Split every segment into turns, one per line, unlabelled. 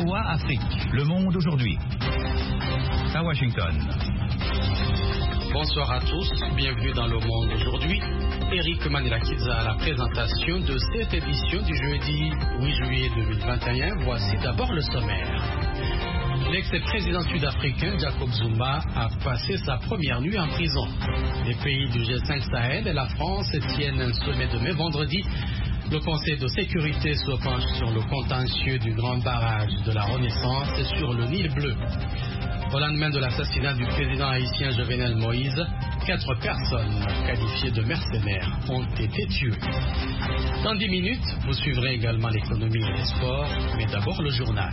VOA Afrique, Le Monde aujourd'hui. À Washington.
Bonsoir à tous, bienvenue dans Le Monde aujourd'hui. Eric Manilakidza à la présentation de cette édition du jeudi 8 juillet 2021. Voici d'abord le sommaire. L'ex-président sud-africain Jacob Zuma a passé sa première nuit en prison. Les pays du G5 Sahel et la France tiennent un sommet demain vendredi. Le Conseil de sécurité se penche sur le contentieux du grand barrage de la Renaissance et sur le Nil bleu. Au lendemain de l'assassinat du président haïtien Jovenel Moïse, 4 personnes qualifiées de mercenaires ont été tuées. Dans 10 minutes, vous suivrez également l'économie et les sports, mais d'abord le journal.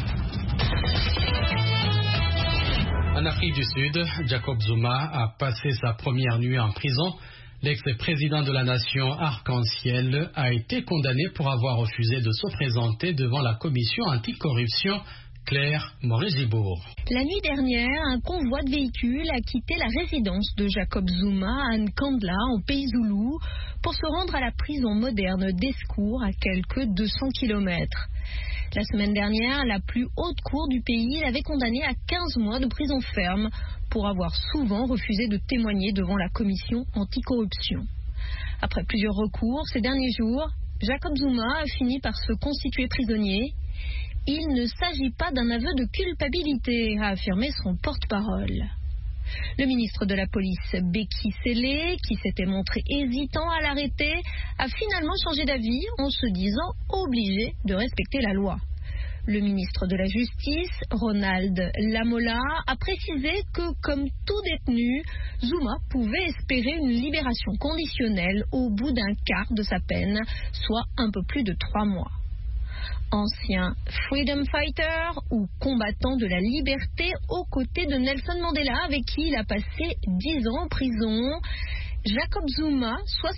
En Afrique du Sud, Jacob Zuma a passé sa première nuit en prison. L'ex-président de la nation Arc-en-Ciel a été condamné pour avoir refusé de se présenter devant la commission anticorruption. Claire Moret-Gibourg.
La nuit dernière, un convoi de véhicules a quitté la résidence de Jacob Zuma à Nkandla, en Pays Zoulou, pour se rendre à la prison moderne d'Escour, à quelques 200 km. La semaine dernière, la plus haute cour du pays l'avait condamné à 15 mois de prison ferme pour avoir souvent refusé de témoigner devant la commission anticorruption. Après plusieurs recours, ces derniers jours, Jacob Zuma a fini par se constituer prisonnier. Il ne s'agit pas d'un aveu de culpabilité, a affirmé son porte-parole. Le ministre de la Police, Beki Sele, qui s'était montré hésitant à l'arrêter, a finalement changé d'avis en se disant obligé de respecter la loi. Le ministre de la Justice, Ronald Lamola, a précisé que, comme tout détenu, Zuma pouvait espérer une libération conditionnelle au bout d'un quart de sa peine, soit un peu plus de 3 mois. Ancien freedom fighter ou combattant de la liberté aux côtés de Nelson Mandela, avec qui il a passé 10 ans en prison, Jacob Zuma,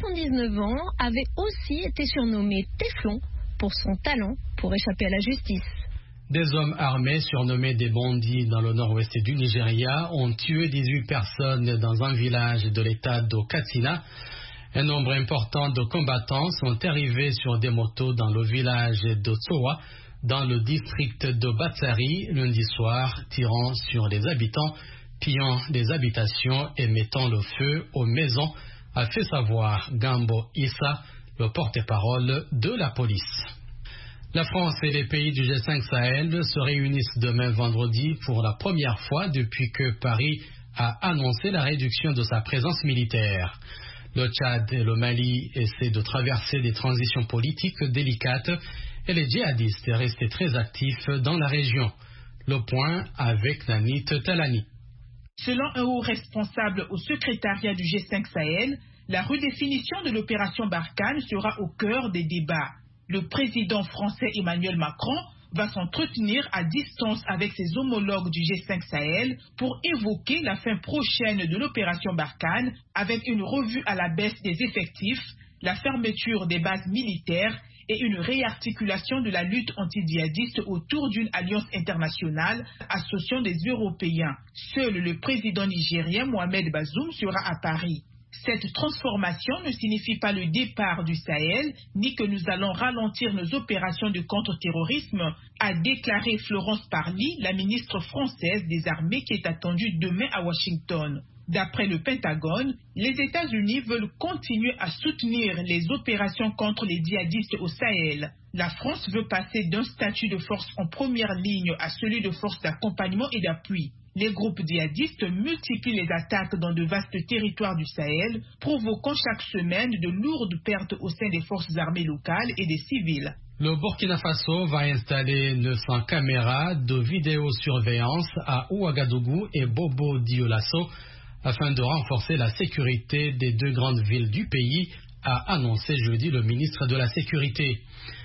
79 ans, avait aussi été surnommé Téflon pour son talent pour échapper à la justice.
Des hommes armés surnommés des bandits dans le nord-ouest du Nigeria ont tué 18 personnes dans un village de l'état de Katsina. Un nombre important de combattants sont arrivés sur des motos dans le village de Tsowa, dans le district de Batsari, lundi soir, tirant sur les habitants, pillant des habitations et mettant le feu aux maisons, a fait savoir Gambo Issa, le porte-parole de la police. La France et les pays du G5 Sahel se réunissent demain vendredi pour la première fois depuis que Paris a annoncé la réduction de sa présence militaire. Le Tchad et le Mali essaient de traverser des transitions politiques délicates et les djihadistes restent très actifs dans la région. Le point avec Nanit Talani.
Selon un haut responsable au secrétariat du G5 Sahel, la redéfinition de l'opération Barkhane sera au cœur des débats. Le président français Emmanuel Macron va s'entretenir à distance avec ses homologues du G5 Sahel pour évoquer la fin prochaine de l'opération Barkhane avec une revue à la baisse des effectifs, la fermeture des bases militaires et une réarticulation de la lutte anti-djihadiste autour d'une alliance internationale associant des Européens. Seul le président nigérien Mohamed Bazoum sera à Paris. Cette transformation ne signifie pas le départ du Sahel, ni que nous allons ralentir nos opérations de contre-terrorisme, a déclaré Florence Parly, la ministre française des armées qui est attendue demain à Washington. D'après le Pentagone, les États-Unis veulent continuer à soutenir les opérations contre les djihadistes au Sahel. La France veut passer d'un statut de force en première ligne à celui de force d'accompagnement et d'appui. Les groupes djihadistes multiplient les attaques dans de vastes territoires du Sahel, provoquant chaque semaine de lourdes pertes au sein des forces armées locales et des civils.
Le Burkina Faso va installer 900 caméras de vidéosurveillance à Ouagadougou et Bobo Dioulasso afin de renforcer la sécurité des 2 grandes villes du pays, a annoncé jeudi le ministre de la Sécurité.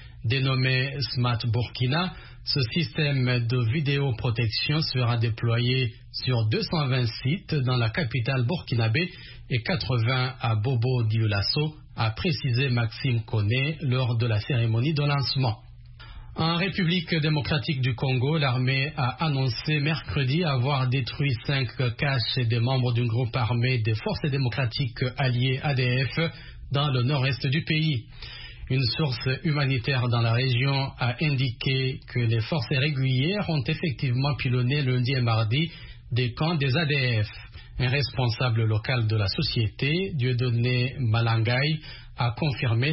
Dénommé Smart Burkina, ce système de vidéoprotection sera déployé sur 220 sites dans la capitale burkinabé et 80 à Bobo Dioulasso, a précisé Maxime Koné lors de la cérémonie de lancement. En République démocratique du Congo, l'armée a annoncé mercredi avoir détruit 5 caches des membres d'un groupe armé des forces démocratiques alliées ADF dans le nord-est du pays. Une source humanitaire dans la région a indiqué que les forces régulières ont effectivement pilonné lundi et mardi des camps des ADF. Un responsable local de la société, Dieudonné Malangay, a confirmé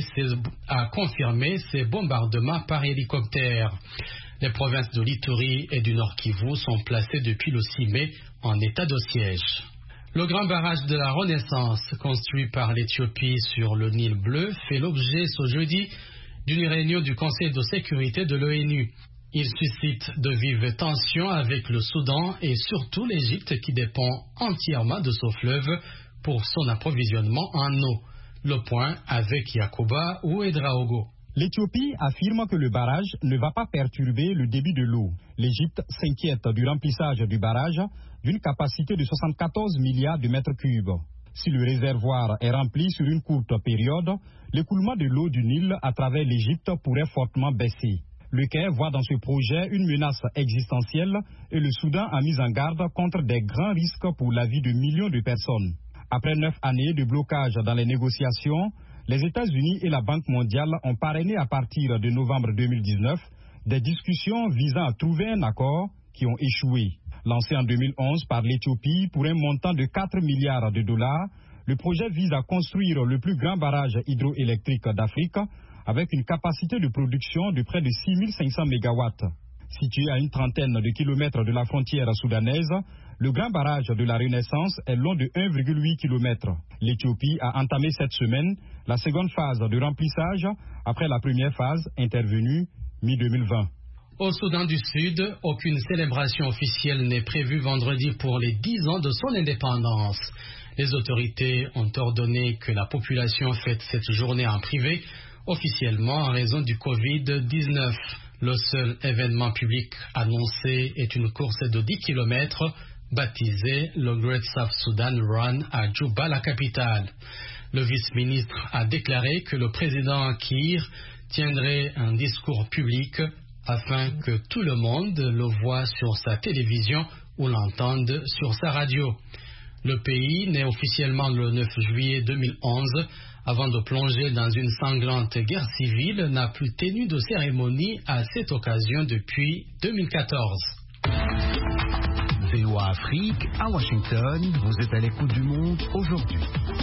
ces bombardements par hélicoptère. Les provinces de l'Ituri et du Nord Kivu sont placées depuis le 6 mai en état de siège. Le grand barrage de la Renaissance, construit par l'Éthiopie sur le Nil bleu, fait l'objet ce jeudi d'une réunion du Conseil de sécurité de l'ONU. Il suscite de vives tensions avec le Soudan et surtout l'Égypte qui dépend entièrement de ce fleuve pour son approvisionnement en eau. Le point avec Yakuba Ouedraogo.
L'Éthiopie affirme que le barrage ne va pas perturber le débit de l'eau. L'Égypte s'inquiète du remplissage du barrage d'une capacité de 74 milliards de mètres cubes. Si le réservoir est rempli sur une courte période, l'écoulement de l'eau du Nil à travers l'Égypte pourrait fortement baisser. Le Caire voit dans ce projet une menace existentielle et le Soudan a mis en garde contre des grands risques pour la vie de millions de personnes. Après 9 années de blocage dans les négociations, les États-Unis et la Banque mondiale ont parrainé à partir de novembre 2019 des discussions visant à trouver un accord qui ont échoué. Lancé en 2011 par l'Éthiopie pour un montant de 4 milliards de dollars, le projet vise à construire le plus grand barrage hydroélectrique d'Afrique avec une capacité de production de près de 6500 mégawatts. Situé à une trentaine de kilomètres de la frontière soudanaise, le grand barrage de la Renaissance est long de 1,8 km. L'Éthiopie a entamé cette semaine la seconde phase de remplissage après la première phase intervenue mi-2020.
Au Soudan du Sud, aucune célébration officielle n'est prévue vendredi pour les 10 ans de son indépendance. Les autorités ont ordonné que la population fête cette journée en privé, officiellement en raison du Covid-19. Le seul événement public annoncé est une course de 10 km baptisée le Great South Sudan Run à Juba, la capitale. Le vice-ministre a déclaré que le président Kiir tiendrait un discours public afin que tout le monde le voie sur sa télévision ou l'entende sur sa radio. Le pays, né officiellement le 9 juillet 2011, avant de plonger dans une sanglante guerre civile, n'a plus tenu de cérémonie à cette occasion depuis 2014.
VOA Afrique, à Washington, vous êtes à l'écoute du monde aujourd'hui.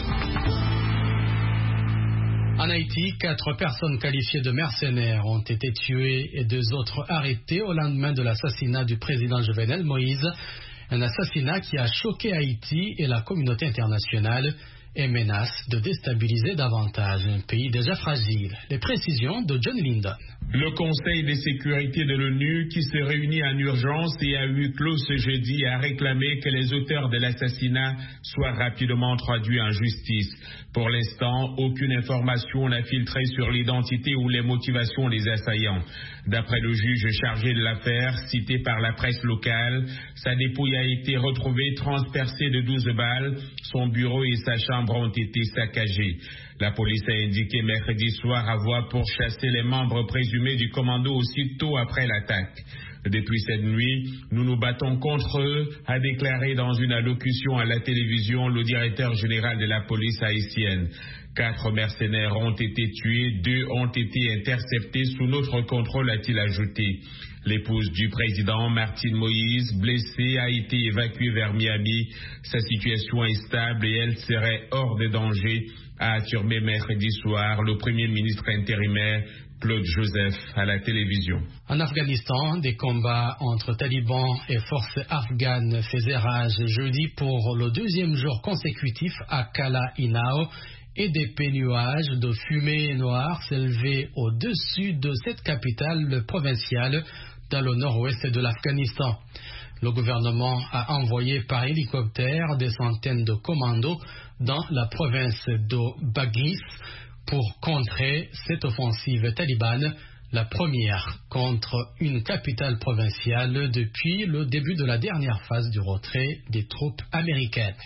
En Haïti, 4 personnes qualifiées de mercenaires ont été tuées et 2 autres arrêtées au lendemain de l'assassinat du président Jovenel Moïse. Un assassinat qui a choqué Haïti et la communauté internationale et menace de déstabiliser davantage un pays déjà fragile. Les précisions de John Lindon.
Le Conseil de sécurité de l'ONU, qui se réunit en urgence et à huis clos ce jeudi, a réclamé que les auteurs de l'assassinat soient rapidement traduits en justice. Pour l'instant, aucune information n'a filtré sur l'identité ou les motivations des assaillants. D'après le juge chargé de l'affaire, cité par la presse locale, sa dépouille a été retrouvée transpercée de 12 balles, son bureau et sa chambre ont été saccagés. La police a indiqué mercredi soir avoir pourchassé les membres présumés du commando aussitôt après l'attaque. Depuis cette nuit, nous nous battons contre eux, a déclaré dans une allocution à la télévision le directeur général de la police haïtienne. 4 mercenaires ont été tués, 2 ont été interceptés sous notre contrôle, a-t-il ajouté. L'épouse du président, Martine Moïse, blessée, a été évacuée vers Miami. Sa situation est stable et elle serait hors de danger, a affirmé mercredi soir le premier ministre intérimaire Claude Joseph à la télévision.
En Afghanistan, des combats entre talibans et forces afghanes faisaient rage jeudi pour le 2e jour consécutif à Kala Inao et des nuages de fumée noire s'élevaient au-dessus de cette capitale provinciale dans le nord-ouest de l'Afghanistan. Le gouvernement a envoyé par hélicoptère des centaines de commandos dans la province de Baghis pour contrer cette offensive talibane, la première contre une capitale provinciale depuis le début de la dernière phase du retrait des troupes américaines.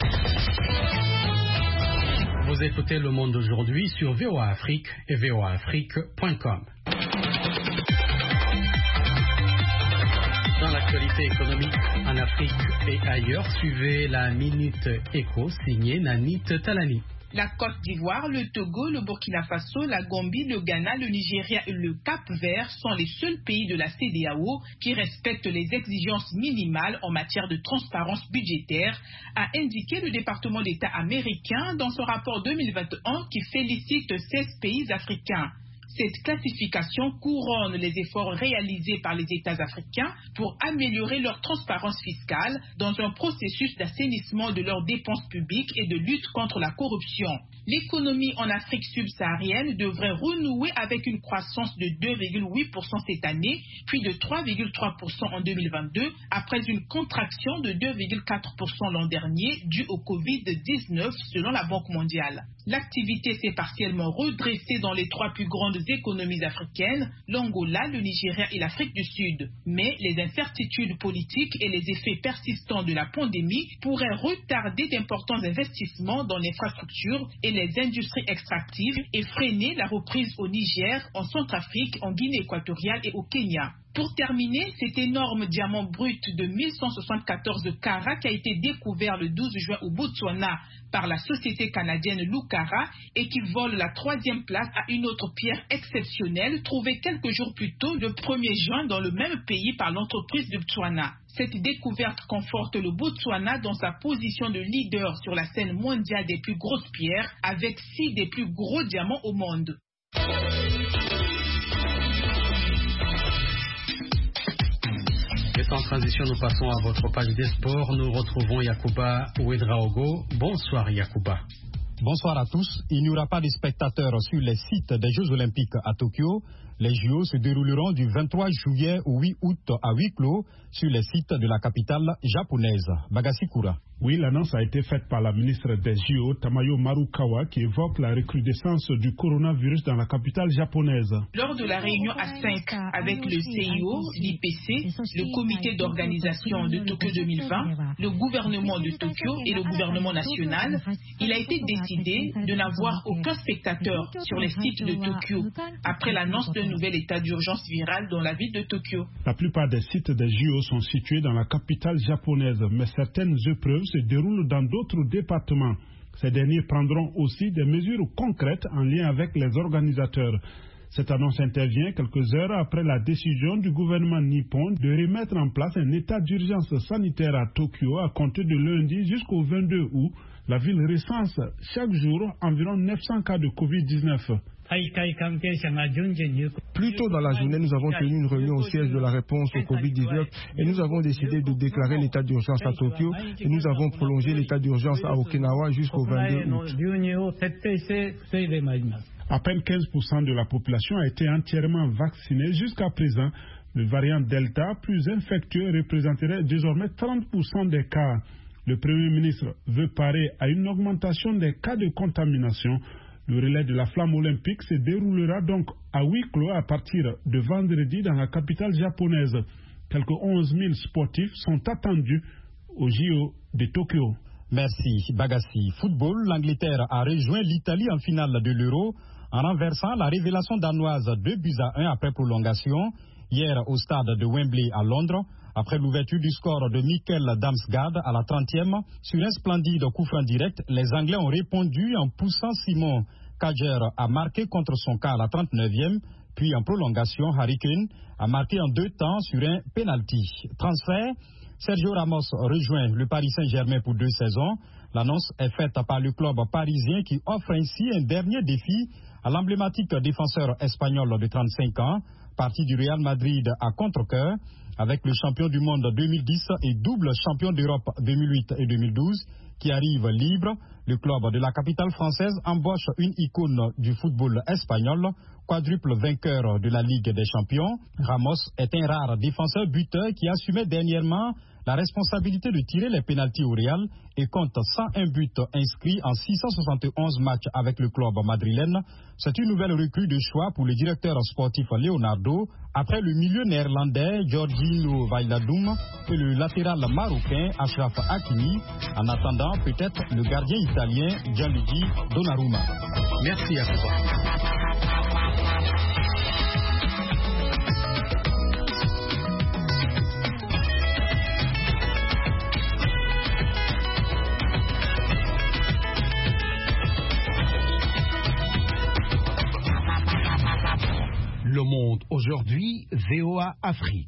Vous écoutez Le Monde d'aujourd'hui sur VOA Afrique et voaafrique.com. Dans l'actualité économique en Afrique et ailleurs, suivez la Minute Éco signée Nanit Talani.
La Côte d'Ivoire, le Togo, le Burkina Faso, la Gambie, le Ghana, le Nigeria et le Cap-Vert sont les seuls pays de la CEDEAO qui respectent les exigences minimales en matière de transparence budgétaire, a indiqué le département d'État américain dans son rapport 2021 qui félicite 16 pays africains. Cette classification couronne les efforts réalisés par les États africains pour améliorer leur transparence fiscale dans un processus d'assainissement de leurs dépenses publiques et de lutte contre la corruption. L'économie en Afrique subsaharienne devrait renouer avec une croissance de 2,8% cette année, puis de 3,3% en 2022, après une contraction de 2,4% l'an dernier due au Covid-19 selon la Banque mondiale. L'activité s'est partiellement redressée dans les 3 plus grandes économies africaines, l'Angola, le Nigeria et l'Afrique du Sud. Mais les incertitudes politiques et les effets persistants de la pandémie pourraient retarder d'importants investissements dans l'infrastructure et les industries extractives et freiner la reprise au Niger, en Centrafrique, en Guinée équatoriale et au Kenya. Pour terminer, cet énorme diamant brut de 1174 carats qui a été découvert le 12 juin au Botswana par la société canadienne Lucara et qui vole la 3e place à une autre pierre exceptionnelle trouvée quelques jours plus tôt, le 1er juin, dans le même pays par l'entreprise de Botswana. Cette découverte conforte le Botswana dans sa position de leader sur la scène mondiale des plus grosses pierres, avec 6 des plus gros diamants au monde.
Et sans transition, nous passons à votre page des sports. Nous retrouvons Yacouba Ouedraogo. Bonsoir Yacouba.
Bonsoir à tous. Il n'y aura pas de spectateurs sur les sites des Jeux Olympiques à Tokyo. Les JO se dérouleront du 23 juillet au 8 août à huis clos sur les sites de la capitale japonaise. Bagassi Koura.
Oui, l'annonce a été faite par la ministre des JO, Tamayo Marukawa, qui évoque la recrudescence du coronavirus dans la capitale japonaise.
Lors de la réunion à 5 avec le CIO, l'IPC, le comité d'organisation de Tokyo 2020, le gouvernement de Tokyo et le gouvernement national, il a été décidé de n'avoir aucun spectateur sur les sites de Tokyo après l'annonce d'un nouvel état d'urgence virale dans la ville de Tokyo.
La plupart des sites des JO sont situés dans la capitale japonaise, mais certaines épreuves se déroulent dans d'autres départements. Ces derniers prendront aussi des mesures concrètes en lien avec les organisateurs. Cette annonce intervient quelques heures après la décision du gouvernement nippon de remettre en place un état d'urgence sanitaire à Tokyo à compter de lundi jusqu'au 22 août. La ville recense chaque jour environ 900 cas de Covid-19.
Plus tôt dans la journée, nous avons tenu une réunion au siège de la réponse au Covid-19 et nous avons décidé de déclarer l'état d'urgence à Tokyo et nous avons prolongé l'état d'urgence à Okinawa jusqu'au 22 août.
À peine 15% de la population a été entièrement vaccinée jusqu'à présent. Le variant Delta, plus infectieux, représenterait désormais 30% des cas. Le Premier ministre veut parer à une augmentation des cas de contamination. Le relais de la flamme olympique se déroulera donc à huis clos à partir de vendredi dans la capitale japonaise. Quelques 11 000 sportifs sont attendus au JO de Tokyo.
Merci Bagassi. Football, l'Angleterre a rejoint l'Italie en finale de l'Euro en renversant la révélation danoise 2-1 après prolongation hier au stade de Wembley à Londres. Après l'ouverture du score de Mikkel Damsgaard à la 30e, sur un splendide coup franc direct, les Anglais ont répondu en poussant Simon Kjaer à marquer contre son cas à la 39e, puis en prolongation, Harry Kane a marqué en 2 temps sur un penalty. Transfert, Sergio Ramos rejoint le Paris Saint-Germain pour 2 saisons. L'annonce est faite par le club parisien qui offre ainsi un dernier défi à l'emblématique défenseur espagnol de 35 ans, parti du Real Madrid à contre-cœur, avec le champion du monde 2010 et double champion d'Europe 2008 et 2012 qui arrive libre. Le club de la capitale française embauche une icône du football espagnol, quadruple vainqueur de la Ligue des Champions. Ramos est un rare défenseur buteur qui assumait dernièrement la responsabilité de tirer les pénaltys au Real et compte 101 buts inscrits en 671 matchs avec le club madrilène. C'est une nouvelle recrue de choix pour le directeur sportif Leonardo, après le milieu néerlandais Georginio Wijnaldum et le latéral marocain Achraf Hakimi, en attendant peut-être le gardien italien Gianluigi Donnarumma.
Merci à toi.
Le Monde aujourd'hui, VOA Afrique.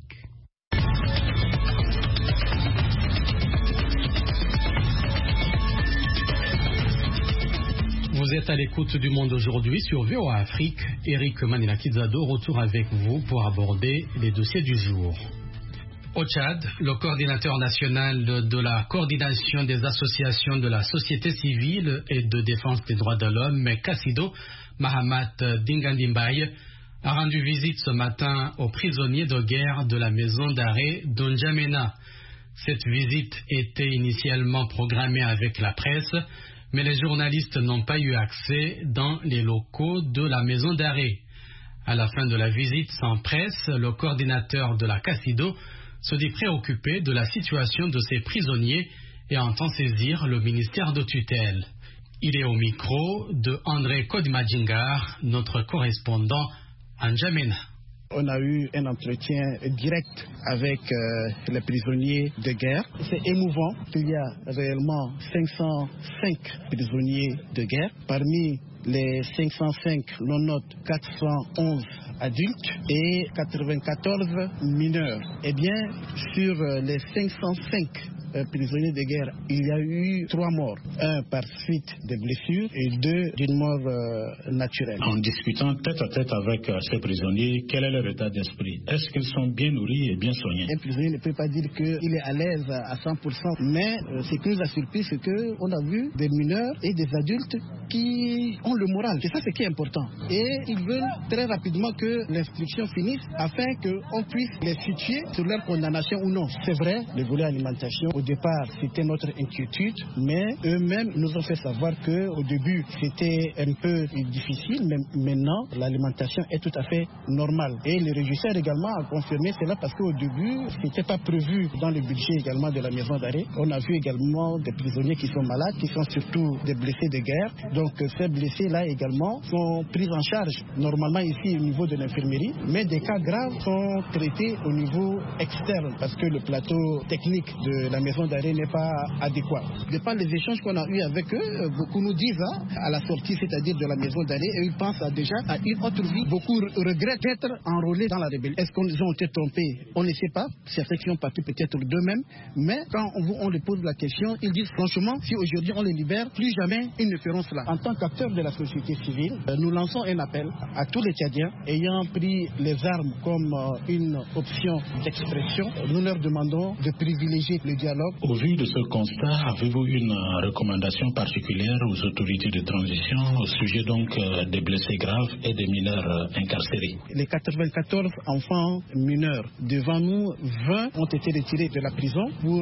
Vous êtes à l'écoute du Monde aujourd'hui sur VOA Afrique. Eric Manila-Kizado, retour avec vous pour aborder les dossiers du jour. Au Tchad, le coordinateur national de la coordination des associations de la société civile et de défense des droits de l'homme, Kassido, Mahamat Dingandimbaye, a rendu visite ce matin aux prisonniers de guerre de la maison d'arrêt d'Onjamena. Cette visite était initialement programmée avec la presse, mais les journalistes n'ont pas eu accès dans les locaux de la maison d'arrêt. À la fin de la visite sans presse, le coordinateur de la Kassido se dit préoccupé de la situation de ces prisonniers et entend saisir le ministère de tutelle. Il est au micro de André Kodmadjingar, notre correspondant à N'Djamena.
On a eu un entretien direct avec les prisonniers de guerre. C'est émouvant. Il y a réellement 505 prisonniers de guerre. Parmi les 505, l'on note 411 adultes et 94 mineurs. Eh bien, sur les 505 prisonniers de guerre, il y a eu 3 morts. 1 par suite de blessures et 2 d'une mort naturelle.
En discutant tête à tête avec ces prisonniers, quel est leur état d'esprit? Est-ce qu'ils sont bien nourris et bien soignés?
Un prisonnier ne peut pas dire qu'il est à l'aise à 100%, mais ce qui nous a surpris, c'est qu'on a vu des mineurs et des adultes qui ont le moral. C'est ça ce qui est important. Et ils veulent très rapidement que l'instruction finisse afin qu'on puisse les situer sur leur condamnation ou non. C'est vrai, le volet alimentation, au départ, c'était notre inquiétude, mais eux-mêmes nous ont fait savoir qu'au début, c'était un peu difficile, mais maintenant, l'alimentation est tout à fait normale. Et le régisseur également a confirmé cela parce qu'au début, ce n'était pas prévu dans le budget également de la maison d'arrêt. On a vu également des prisonniers qui sont malades, qui sont surtout des blessés de guerre. Donc ces blessés-là également sont pris en charge normalement ici au niveau de l'infirmerie, mais des cas graves sont traités au niveau externe parce que le plateau technique de la maison d'arrêt n'est pas adéquat. De par les échanges qu'on a eus avec eux, beaucoup nous disent à la sortie, c'est-à-dire de la maison d'arrêt, et ils pensent déjà à une autre vie. Beaucoup regrettent d'être enrôlés dans la rébellion. Est-ce qu'ils ont été trompés? On ne sait pas. Certains qui ont parti peut-être d'eux-mêmes, mais quand on les pose la question, ils disent franchement, si aujourd'hui on les libère, plus jamais ils ne feront cela. En tant qu'acteurs de la société civile, nous lançons un appel à tous les Tchadiens ayant pris les armes comme une option d'expression. Nous leur demandons de privilégier le dialogue.
Au vu de ce constat, avez-vous une recommandation particulière aux autorités de transition au sujet donc des blessés graves et des mineurs incarcérés?
Les 94 enfants mineurs devant nous, 20 ont été retirés de la prison pour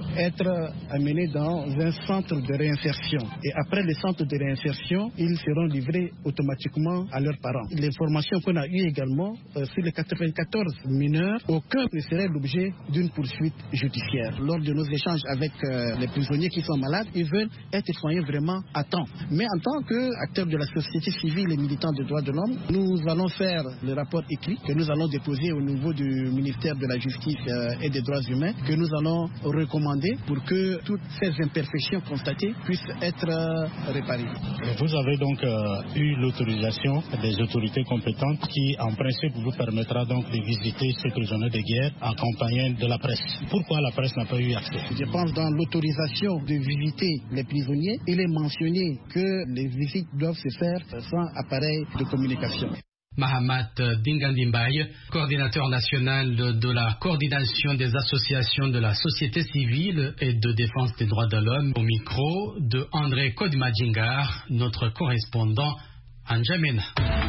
être amenés dans un centre de réinsertion. Et après le centre de réinsertion, ils seront livrés automatiquement à leurs parents. L'information qu'on a eue également sur les 94 mineurs, aucun ne serait l'objet d'une poursuite judiciaire. Lors de nos échanges avec les prisonniers qui sont malades, ils veulent être soignés vraiment à temps. Mais en tant qu'acteurs de la société civile et militants des droits de l'homme, nous allons faire le rapport écrit que nous allons déposer au niveau du ministère de la Justice et des Droits humains, que nous allons recommander pour que toutes ces imperfections constatées puissent être réparées.
Vous avez donc eu l'autorisation des autorités compétentes qui, en principe, vous permettra donc de visiter ces prisonniers de guerre accompagnés de la presse. Pourquoi la presse n'a pas eu accès?
Je pense dans l'autorisation de visiter les prisonniers, il est mentionné que les visites doivent se faire sans appareil de communication.
Mahamat Dingandimbaye, coordinateur national de la coordination des associations de la société civile et de défense des droits de l'homme, au micro de André Kodmadjingar, notre correspondant à N'Djamena.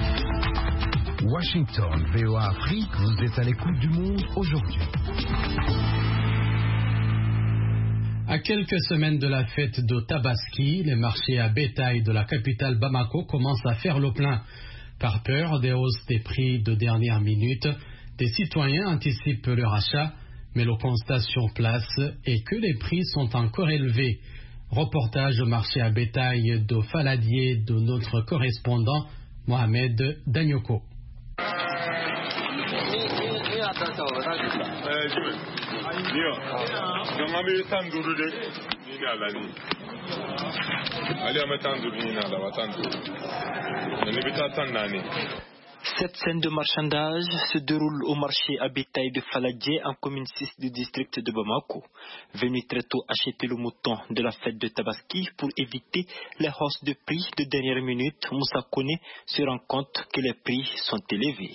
Washington, VOA Afrique, vous êtes à l'écoute du Monde aujourd'hui.
À quelques semaines de la fête de Tabaski, les marchés à bétail de la capitale Bamako commencent à faire le plein. Par peur des hausses des prix de dernière minute, des citoyens anticipent leur achat, mais le constat sur place est que les prix sont encore élevés. Reportage au marché à bétail de Faladier de notre correspondant Mohamed Danyoko.
Cette scène de marchandage se déroule au marché à bétail de Faladje en commune 6 du district de Bamako. Venu très tôt acheter le mouton de la fête de Tabaski pour éviter les hausses de prix de dernière minute, Moussa Kone se rend compte que les prix sont élevés.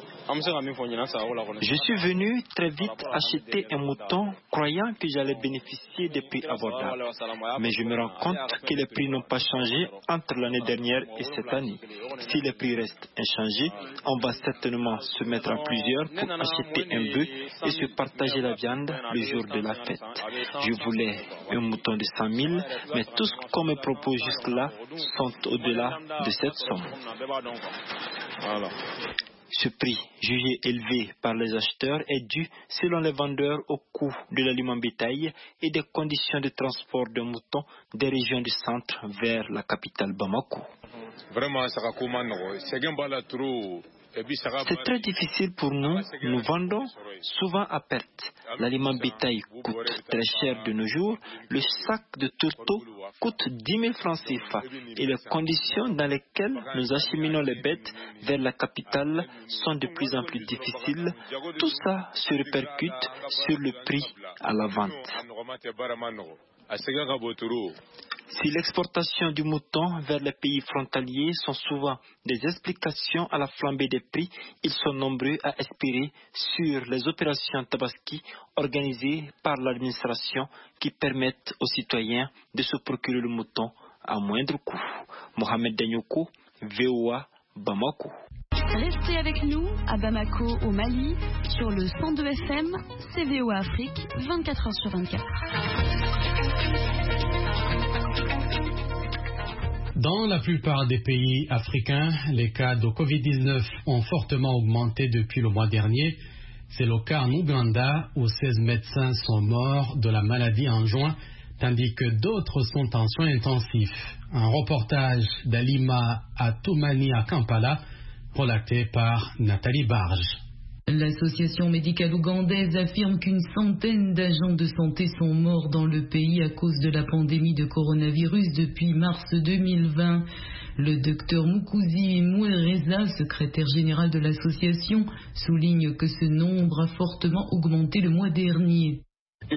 Je suis venu très vite acheter un mouton croyant que j'allais bénéficier des prix abordables. Mais je me rends compte que les prix n'ont pas changé entre l'année dernière et cette année. Si les prix restent inchangés, on va certainement se mettre à plusieurs pour acheter un bœuf et se partager la viande le jour de la fête. Je voulais un mouton de 100 000, mais tout ce qu'on me propose jusque-là sont au-delà de cette somme. Ce prix, jugé élevé par les acheteurs, est dû, selon les vendeurs, au coût de l'aliment bétail et des conditions de transport de moutons des régions du centre vers la capitale Bamako. C'est très difficile pour nous. Nous vendons souvent à perte. L'aliment bétail coûte très cher de nos jours. Le sac de tourteau coûte 10 000 francs CFA. Et les conditions dans lesquelles nous acheminons les bêtes vers la capitale sont de plus en plus difficiles. Tout ça se répercute sur le prix à la vente. Si l'exportation du mouton vers les pays frontaliers sont souvent des explications à la flambée des prix, ils sont nombreux à espérer sur les opérations Tabaski organisées par l'administration qui permettent aux citoyens de se procurer le mouton à moindre coût. Mohamed Danyoko, VOA, Bamako.
Restez avec nous à Bamako, au Mali, sur le 102 FM, VOA Afrique, 24 h sur 24.
Dans la plupart des pays africains, les cas de Covid-19 ont fortement augmenté depuis le mois dernier. C'est le cas en Ouganda où 16 médecins sont morts de la maladie en juin, tandis que d'autres sont en soins intensifs. Un reportage d'Alima à Toumani à Kampala, relaté par Nathalie Barge.
L'association médicale ougandaise affirme qu'une centaine d'agents de santé sont morts dans le pays à cause de la pandémie de coronavirus depuis mars 2020. Le docteur Mukuzi Mwereza, secrétaire général de l'association, souligne que ce nombre a fortement augmenté le mois dernier.
Le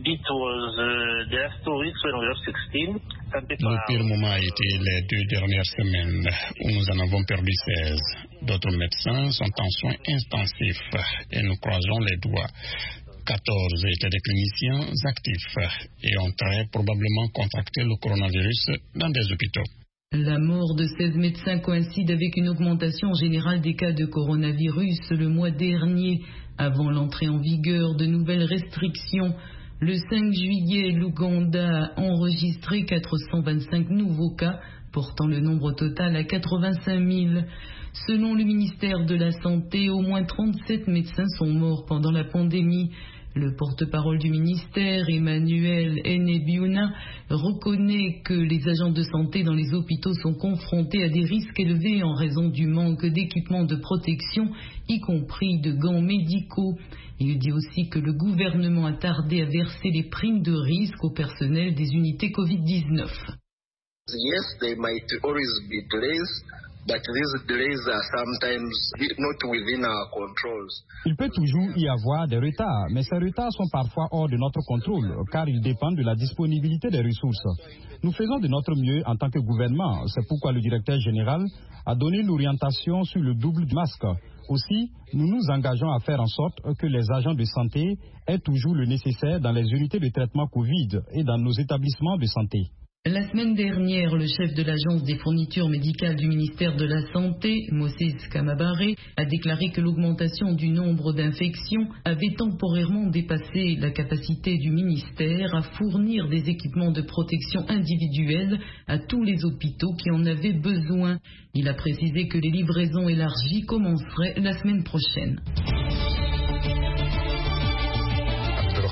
pire moment a été les 2 dernières semaines où nous en avons perdu 16. D'autres médecins sont en soins intensifs et nous croisons les doigts. 14 étaient des cliniciens actifs et ont très probablement contracté le coronavirus dans des hôpitaux.
La mort de 16 médecins coïncide avec une augmentation générale des cas de coronavirus le mois dernier. Avant l'entrée en vigueur de nouvelles restrictions, le 5 juillet, l'Ouganda a enregistré 425 nouveaux cas, portant le nombre total à 85 000. Selon le ministère de la Santé, au moins 37 médecins sont morts pendant la pandémie. Le porte-parole du ministère, Emmanuel Enebiuna, reconnaît que les agents de santé dans les hôpitaux sont confrontés à des risques élevés en raison du manque d'équipements de protection, y compris de gants médicaux. Il dit aussi que le gouvernement a tardé à verser les primes de risque au personnel des unités Covid-19.
Yes, there might always be delays. But these delays are sometimes not within our controls.
Il peut toujours y avoir des retards, mais ces retards sont parfois hors de notre contrôle, car ils dépendent de la disponibilité des ressources. Nous faisons de notre mieux en tant que gouvernement. C'est pourquoi le directeur général a donné l'orientation sur le double masque. Aussi, nous nous engageons à faire en sorte que les agents de santé aient toujours le nécessaire dans les unités de traitement Covid et dans nos établissements de santé.
La semaine dernière, le chef de l'agence des fournitures médicales du ministère de la Santé, Moses Kamabare, a déclaré que l'augmentation du nombre d'infections avait temporairement dépassé la capacité du ministère à fournir des équipements de protection individuelle à tous les hôpitaux qui en avaient besoin. Il a précisé que les livraisons élargies commenceraient la semaine prochaine.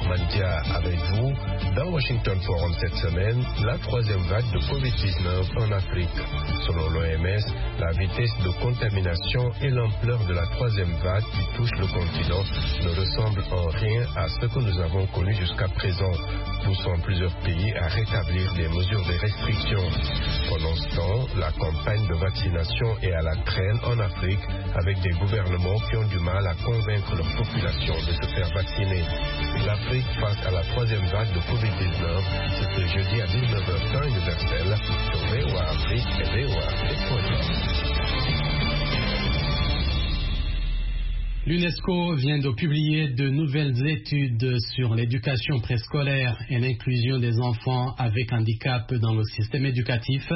Mandia avec vous. Dans Washington Forum cette semaine, la troisième vague de COVID-19 en Afrique. Selon l'OMS, la vitesse de contamination et l'ampleur de la troisième vague qui touche le continent ne ressemblent en rien à ce que nous avons connu jusqu'à présent, poussant plusieurs pays à rétablir les mesures de restriction. Pendant ce temps, la campagne de vaccination est à la traîne en Afrique, avec des gouvernements qui ont du mal à convaincre leur population de se faire vacciner. L'Afrique face à la troisième vague de COVID-19, c'est ce jeudi à 19h temps universel sur VOA Afrique et VOA Afrique.com.
L'UNESCO vient de publier de nouvelles études sur l'éducation préscolaire et l'inclusion des enfants avec handicap dans le système éducatif.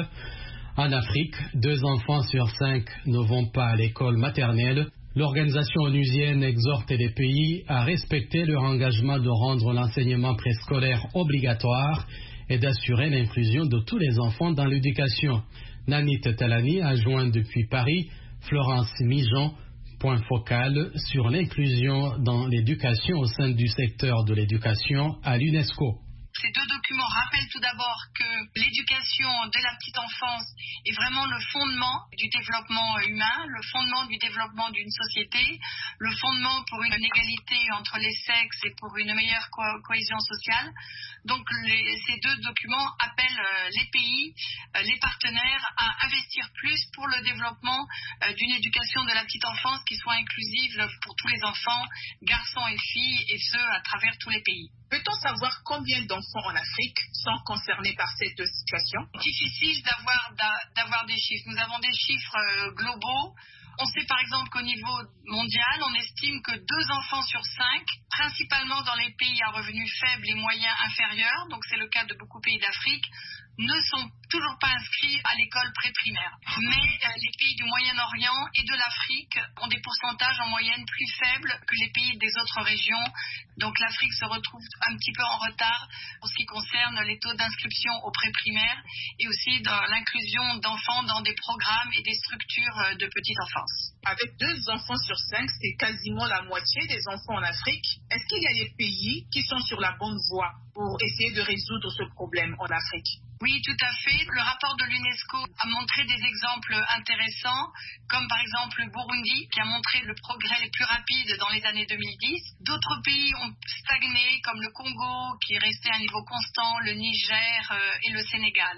En Afrique, 2 enfants sur 5 ne vont pas à l'école maternelle. L'organisation onusienne exhorte les pays à respecter leur engagement de rendre l'enseignement préscolaire obligatoire et d'assurer l'inclusion de tous les enfants dans l'éducation. Nanit Talani a joint depuis Paris Florence Mijon, point focal sur l'inclusion dans l'éducation au sein du secteur de l'éducation à l'UNESCO.
Ces 2 documents rappellent tout d'abord que l'éducation de la petite enfance est vraiment le fondement du développement humain, le fondement du développement d'une société, le fondement pour une égalité entre les sexes et pour une meilleure cohésion sociale. Donc ces 2 documents appellent les pays, les partenaires à investir plus pour le développement d'une éducation de la petite enfance qui soit inclusive pour tous les enfants, garçons et filles, et ce à travers tous les pays.
Peut-on savoir combien d'enfants en Afrique sont concernés par cette situation?
Difficile d'avoir des chiffres. Nous avons des chiffres globaux. On sait par exemple qu'au niveau mondial, on estime que 2 enfants sur 5, principalement dans les pays à revenus faibles et moyens inférieurs, donc c'est le cas de beaucoup de pays d'Afrique, ne sont toujours pas inscrits à l'école pré-primaire. Mais les pays du Moyen-Orient et de l'Afrique ont des pourcentages en moyenne plus faibles que les pays des autres régions. Donc l'Afrique se retrouve un petit peu en retard pour ce qui concerne les taux d'inscription au pré-primaire et aussi dans l'inclusion d'enfants dans des programmes et des structures de petite enfance.
Avec 2 enfants sur 5, c'est quasiment la moitié des enfants en Afrique. Est-ce qu'il y a des pays qui sont sur la bonne voie pour essayer de résoudre ce problème en Afrique?
Oui, tout à fait. Le rapport de l'UNESCO a montré des exemples intéressants, comme par exemple le Burundi, qui a montré le progrès les plus rapides dans les années 2010. D'autres pays ont stagné, comme le Congo, qui est resté à un niveau constant, le Niger et le Sénégal.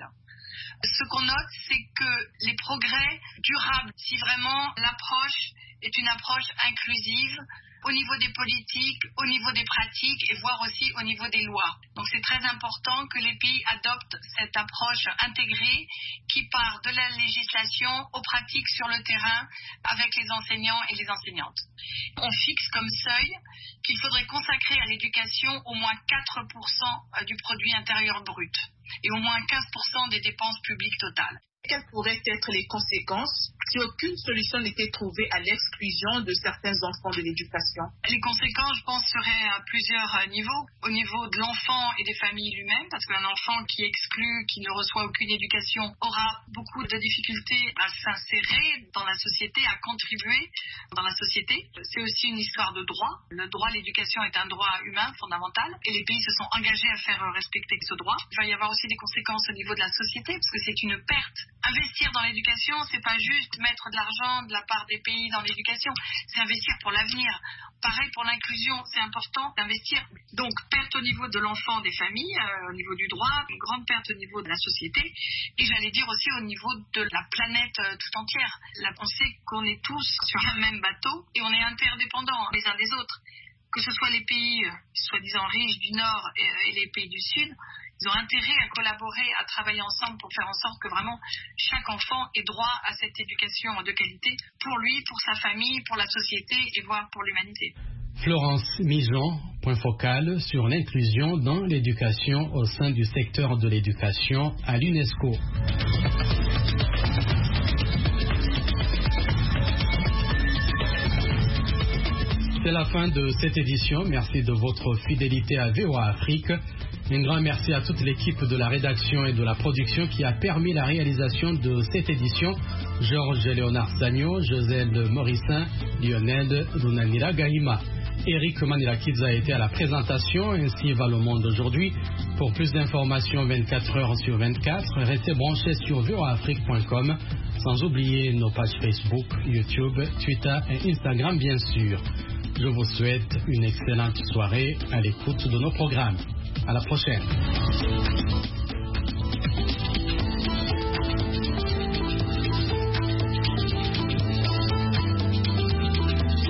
Ce qu'on note, c'est que les progrès durables, si vraiment l'approche est une approche inclusive, au niveau des politiques, au niveau des pratiques et voire aussi au niveau des lois. Donc c'est très important que les pays adoptent cette approche intégrée qui part de la législation aux pratiques sur le terrain avec les enseignants et les enseignantes. On fixe comme seuil qu'il faudrait consacrer à l'éducation au moins 4% du produit intérieur brut et au moins 15% des dépenses publiques totales.
Quelles pourraient être les conséquences si aucune solution n'était trouvée à l'exclusion de certains enfants de l'éducation?
Les conséquences, je pense, seraient à plusieurs niveaux. Au niveau de l'enfant et des familles lui-même, parce qu'un enfant qui est exclu, qui ne reçoit aucune éducation, aura beaucoup de difficultés à s'insérer dans la société, à contribuer dans la société. C'est aussi une histoire de droit. Le droit à l'éducation est un droit humain fondamental et les pays se sont engagés à faire respecter ce droit. Il va y avoir aussi des conséquences au niveau de la société, parce que c'est une perte. Investir dans l'éducation, c'est pas juste mettre de l'argent de la part des pays dans l'éducation, c'est investir pour l'avenir. Pareil pour l'inclusion, c'est important d'investir. Donc, perte au niveau de l'enfant, des familles, au niveau du droit, une grande perte au niveau de la société, et j'allais dire aussi au niveau de la planète tout entière. Là, on sait qu'on est tous sur un même bateau et on est interdépendants les uns des autres. Que ce soit les pays soi-disant riches du Nord et les pays du Sud, ils ont intérêt à collaborer, à travailler ensemble pour faire en sorte que vraiment chaque enfant ait droit à cette éducation de qualité pour lui, pour sa famille, pour la société et voire pour l'humanité.
Florence Mijon, point focal sur l'inclusion dans l'éducation au sein du secteur de l'éducation à l'UNESCO. C'est la fin de cette édition. Merci de votre fidélité à VOA Afrique. Un grand merci à toute l'équipe de la rédaction et de la production qui a permis la réalisation de cette édition. Georges Léonard Sagno, Joselle Morissin, Lionel Runanira Gaïma. Eric Manilakidze a été à la présentation. Ainsi va le monde aujourd'hui. Pour plus d'informations 24 heures sur 24, restez branchés sur voaafrique.com, sans oublier nos pages Facebook, YouTube, Twitter et Instagram bien sûr. Je vous souhaite une excellente soirée à l'écoute de nos programmes. À la prochaine.